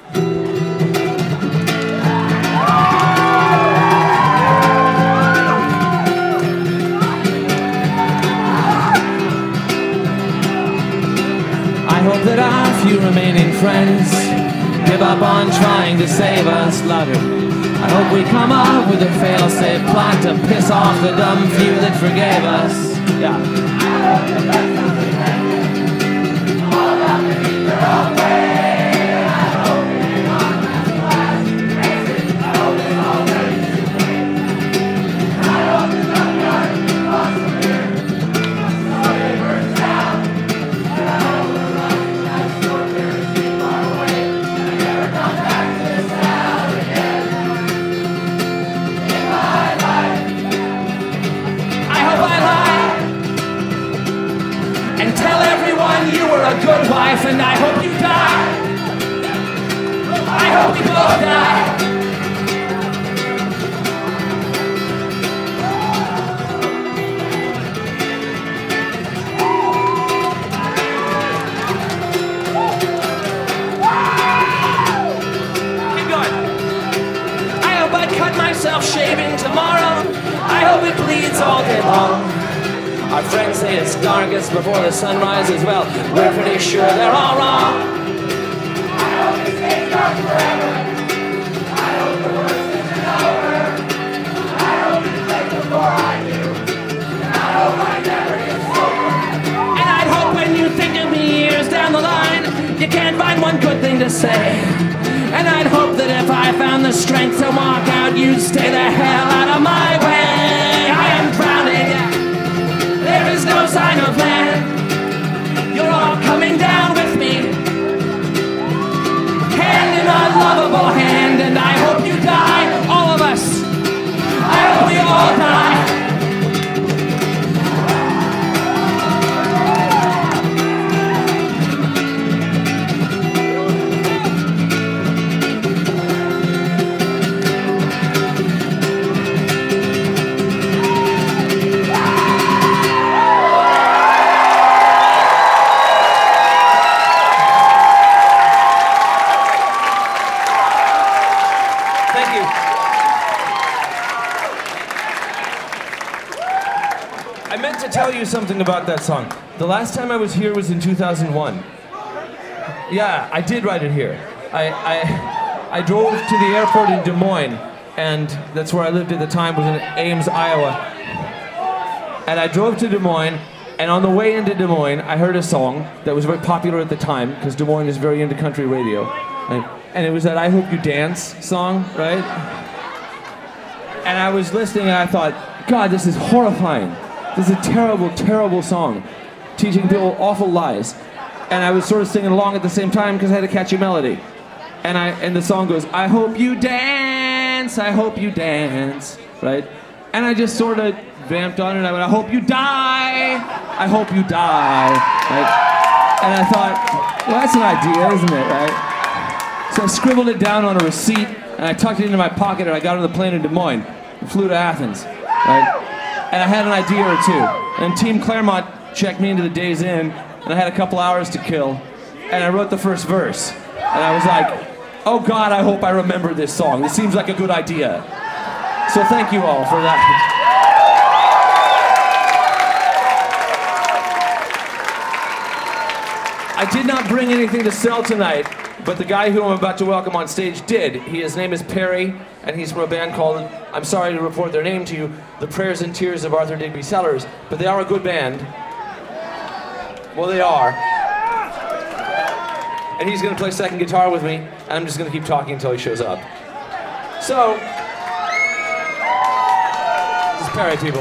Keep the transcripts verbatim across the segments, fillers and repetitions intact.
I hope that our few remaining friends give up on trying to save us, louder. I hope we come up with a fail-safe plot to piss off the dumb few that forgave us. Yeah. All about the need their own way. I hope you're on that class. I hope it's all very stupid. I hope the dumb guy lost from here. Slowly burns down. And I hope the running that short period keep far away. And I never come back to this town again. In my life. I hope I lie. And tell everyone you were a good wife, and I hope you die. I hope we both die. Keep going. I hope I cut myself shaving tomorrow. I hope it bleeds all day long. Our friends say it's darkest before the sun rises. Well, we're pretty sure they're all wrong. I hope it stays dark forever. I hope the worst isn't over. I hope it's late before I do. And I hope I never get sober. And I hope when you think of me years down the line, you can't find one good thing to say. And I'd hope that if I found the strength to walk out, you'd stay the hell out of my way. I am drowning. There is no sign of land. You're all coming down with me, hand in a lovable hand. And I hope you die, all of us. I hope we all die. Something about that song. The last time I was here was in two thousand one. Yeah, I did write it here. I, I, I drove to the airport in Des Moines, and that's where I lived at the time, was in Ames, Iowa. And I drove to Des Moines, and on the way into Des Moines, I heard a song that was very popular at the time, because Des Moines is very into country radio. And, and it was that I Hope You Dance song, right? And I was listening, and I thought, God, this is horrifying. This is a terrible, terrible song, teaching people awful lies. And I was sort of singing along at the same time because I had a catchy melody. And I and the song goes, I hope you dance, I hope you dance, right? And I just sort of vamped on it, and I went, I hope you die, I hope you die, right? And I thought, well, that's an idea, isn't it, right? So I scribbled it down on a receipt, and I tucked it into my pocket, and I got on the plane in Des Moines and flew to Athens, right? And I had an idea or two. And Team Claremont checked me into the Days Inn, and I had a couple hours to kill. And I wrote the first verse. And I was like, oh God, I hope I remember this song. This seems like a good idea. So thank you all for that. I did not bring anything to sell tonight, but the guy who I'm about to welcome on stage did. He, his name is Perry, and he's from a band called, I'm sorry to report their name to you, The Prayers and Tears of Arthur Digby Sellers, but they are a good band. Well, they are. And he's gonna play second guitar with me, and I'm just gonna keep talking until he shows up. So, this is Perry, people.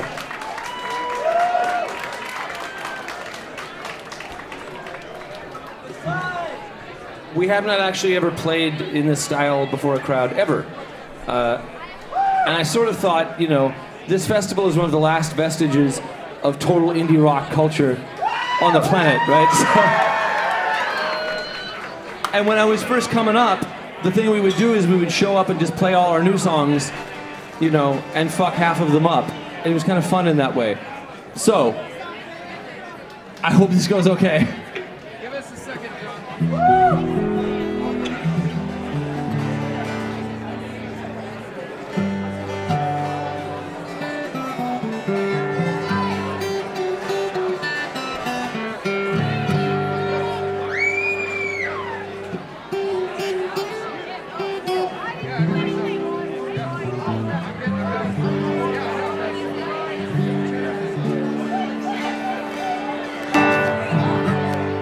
We have not actually ever played in this style before a crowd, ever. Uh, and I sort of thought, you know, this festival is one of the last vestiges of total indie rock culture on the planet, right? So, and when I was first coming up, the thing we would do is we would show up and just play all our new songs, you know, and fuck half of them up. And it was kind of fun in that way. So, I hope this goes okay.